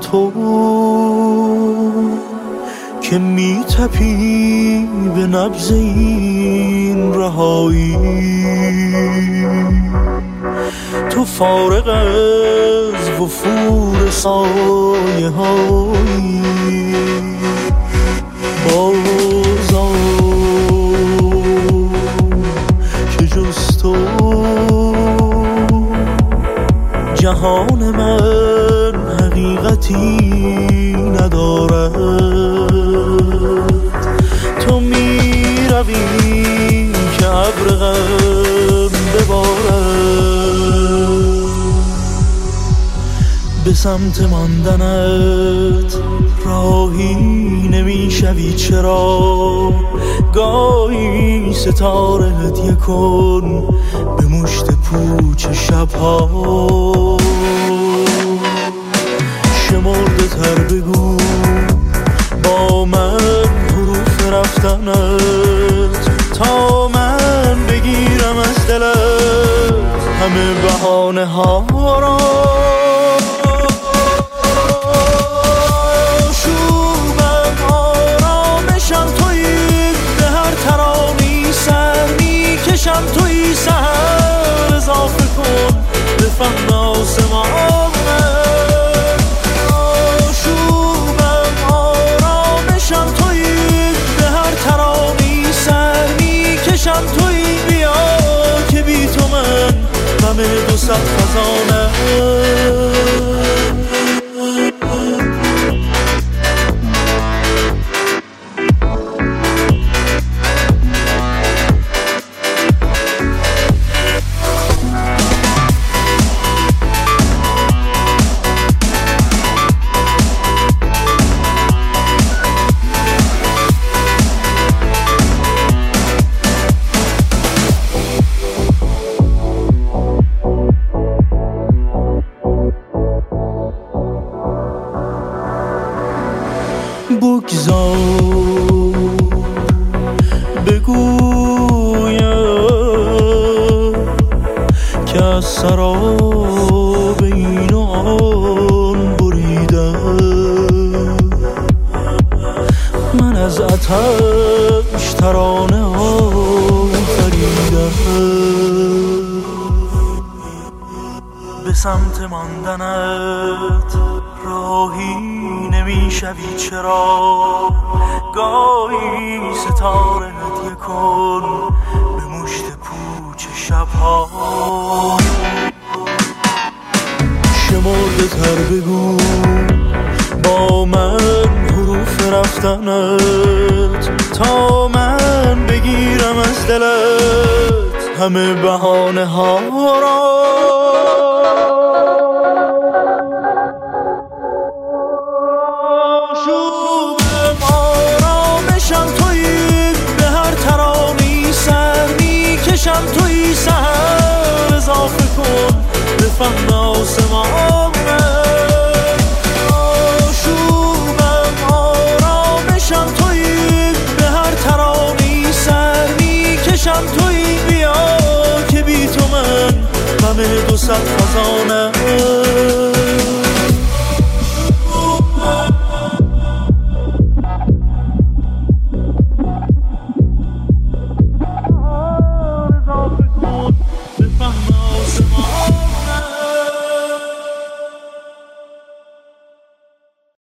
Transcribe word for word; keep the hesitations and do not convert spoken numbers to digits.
تو که می تپی به نبض این رهایی. تو فارغ از وفور سایه هایی بازا که جز تو جهان من حقیقتی ندارد. تو می روی که ابر غم ببارد، به سمت ماندنت راهی نمی شوی چرا؟ گاهی ستاره هدیه کن به مشت پوچ شبها. شمرده تر بگو با من حروف رفتنت تا من بگیرم از دلت همه بهانه ها را. شوبم آرامشم تویی، به هر ترانی سر میکشم تویی. سهر اضافه کن به فهم آسمانه. شوبم آرامشم تویی، به هر ترانی سر میکشم تویی. بیا که بی تو من غم دو صد خزانه. بگذار بگویم که از سراب این و آن بریدم. من از آتش ترانه آفریدم. به سمت ماندنت راهی نمی شوی چرا؟ گاهی ستاره هدیه کن به مشت پوچ شبها. شمرده تر بگو با من حروف رفتنت تا من بگیرم از دلت همه بهانه ها را. تویی سهر اضافه کن به فهم آسمانه. آشوبم آرامشم تویی، به هر ترانی سر میکشم تویی. بیا که بی تو من غم دو صد خزانه.